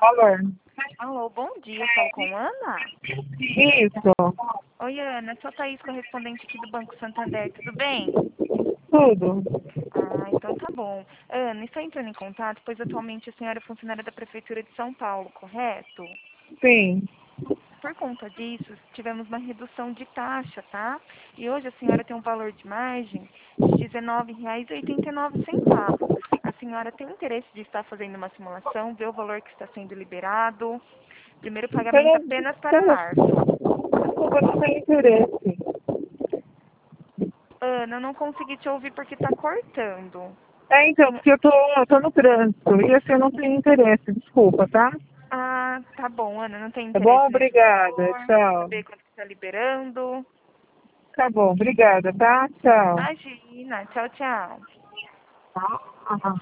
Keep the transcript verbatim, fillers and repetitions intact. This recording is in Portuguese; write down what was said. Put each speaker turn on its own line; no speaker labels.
valor.
Alô, bom dia, eu falo com Ana?
Isso,
Oi, Ana, sou a Thaís, correspondente aqui do Banco Santander, tudo bem?
tudo.
Ah, então tá bom. Ana, estou entrando em contato, pois atualmente a senhora é funcionária da Prefeitura de São Paulo, correto?
Sim.
Por conta disso, tivemos uma redução de taxa, tá? E hoje a senhora tem um valor de margem de dezenove reais e oitenta e nove centavos. A senhora tem interesse de estar fazendo uma simulação, ver o valor que está sendo liberado? Primeiro
Eu
pagamento
não,
apenas para
eu não,
março.
desculpa, eu não tenho interesse.
Ana, eu não consegui te ouvir porque está cortando.
É, então,
Tem...
porque eu tô, eu tô no trânsito e assim eu não tenho interesse, desculpa, tá?
Ah, tá bom, Ana, não tem
Tá bom?
interesse nesse
Obrigada,
valor,
tchau.
saber quanto está liberando.
Tá bom, obrigada, tá? Tchau.
Imagina, tchau, tchau.
Tá?